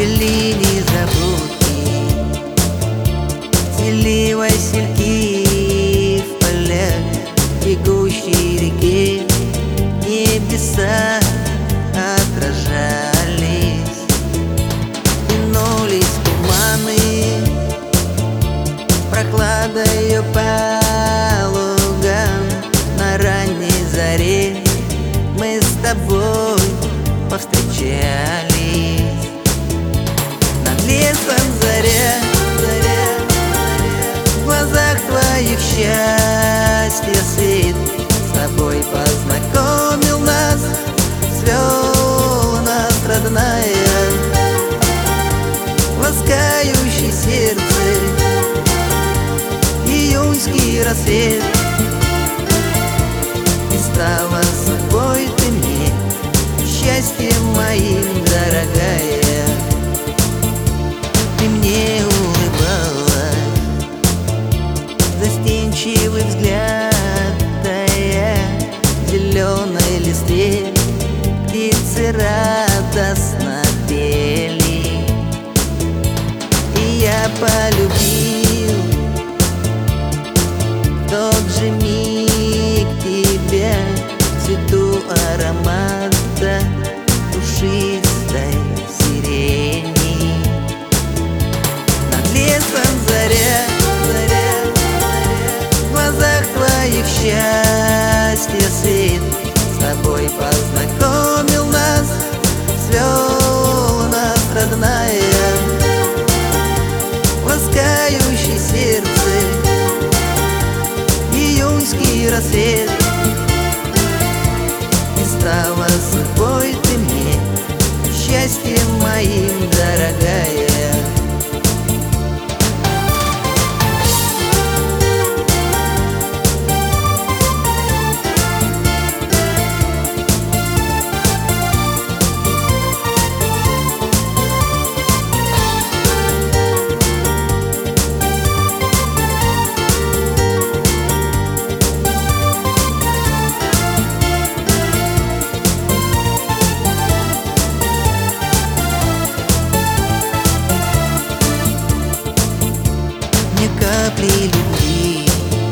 цвели незабудки, цвели васильки в полях бегущей реки. Небеса отражались, тянулись туманы, прохладою по лугам. На ранней заре мы с тобой повстречались. Над лесом заря, в глазах твоих счастье свет. С тобой познакомил нас, свел нас родная, ласкающий сердце июньский рассвет. И стала собой ты мне счастьем моим, дорогая. Ты мне улыбалась, застенчивый взгляд тая в зеленой листве. Птицы радостно пели, и я полюбил в тот же миг тебя, в цвету аромата душистой сирени. Над лесом заря, в глазах твоих счастье свет. С тобой познакомил нас, свел нас родная, ласкающий сердце июньский рассвет. И стала собой ты мне счастьем моим, дорогая. Капли любви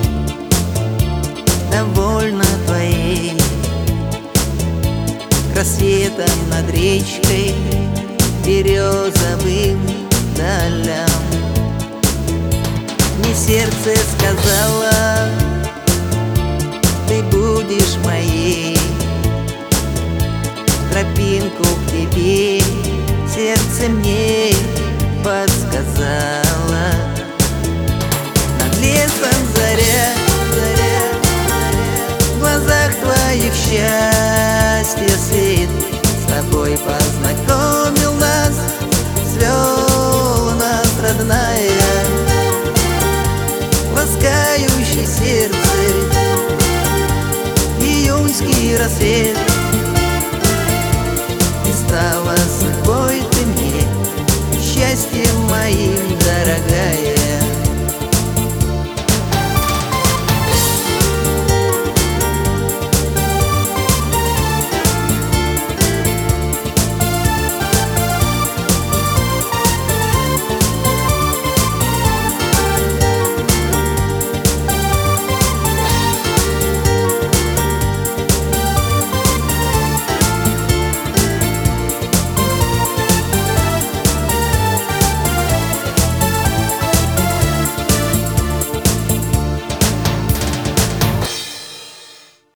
довольно твоей, к рассветам над речкой березовым долям. Мне сердце сказала, ты будешь моей, тропинку к тебе сердце мне